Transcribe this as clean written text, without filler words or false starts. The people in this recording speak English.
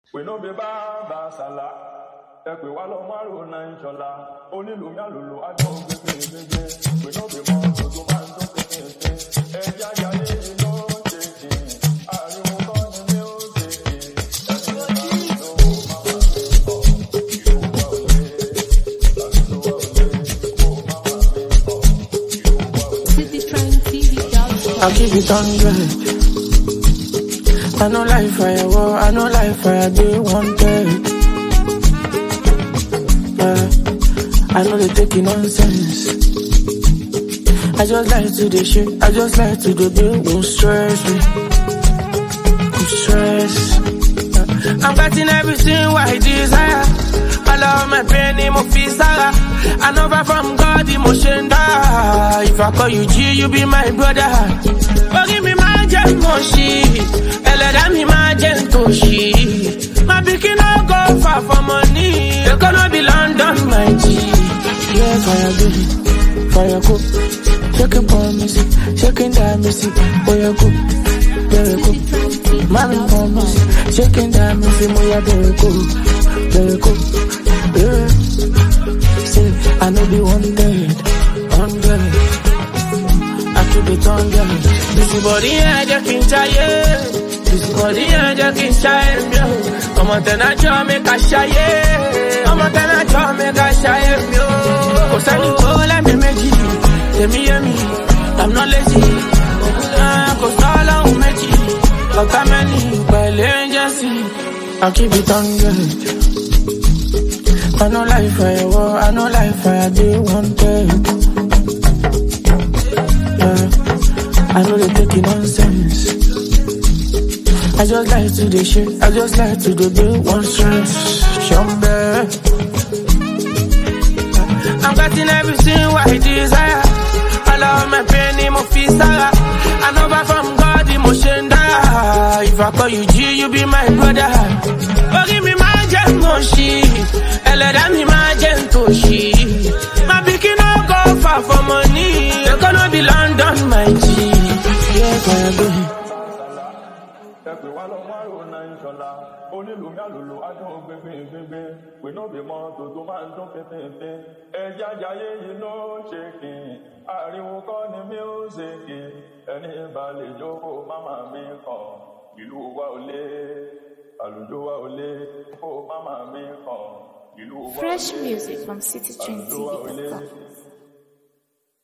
We no be baba sala. Ekwe walo maru na inshallah. Only lumia lulu ajo gbegbe. We no be more to do man to kete. Eja ya ye no tete. Ari mo ko ni me o tete. I'll keep it 100. I know life fire, war, I know life fire, they wanted. I know they taking nonsense. I just like to the shit, I just like to the bill, won't stress me. Won't stress. I'm getting everything what I desire. I love my pain, emotion. I know that from God, emotion die. If I call you G, you be my brother. Forgive me my moshi. Let me imagine Toshi. My bikini no go far for money. You gonna be London, my G. Yeah, fire baby, fire go. Shaking for music, shaking that music. Boy, go, there we go. Mommy for music, shaking that music. Boy, there we go, there we go. Yeah. See, I know the 100. I keep it 100. This body, I just can't try it. This body and you can shine, yo. I'm on the night, make a shy, I'm on the night, make a shy, yo. Cause I need to let me make it. Tell me, I'm not lazy. Cause all I will make it. Like I'm any, by agency. I'll keep it 100. I know life fire, war, I know life fire, they wanted. I know they taking nonsense. I just like to the shit, I just like to the bill, one stress, shumbe. I'm getting everything what I desire. I love my pain, emotion. I know that from God, emotion die. If I call you G, you be my brother. Forgive me my moshi. Let me imagine Toshi. My bikini no go far for money. You're gonna be London, my G. Yeah, fire baby. Ekwe walo maru na inshallah. Only lumia lulu ajo gbegbe. We no be more to do man to kete. Eja ya ye no shaking. Ariwo ko ni music. Eni bale joko mama mi kan. Ìlú wa ole. Àlùjọ wa ole. Oh mama mi kan. Ìlú wa ole. Fresh music from citytrendtv.com.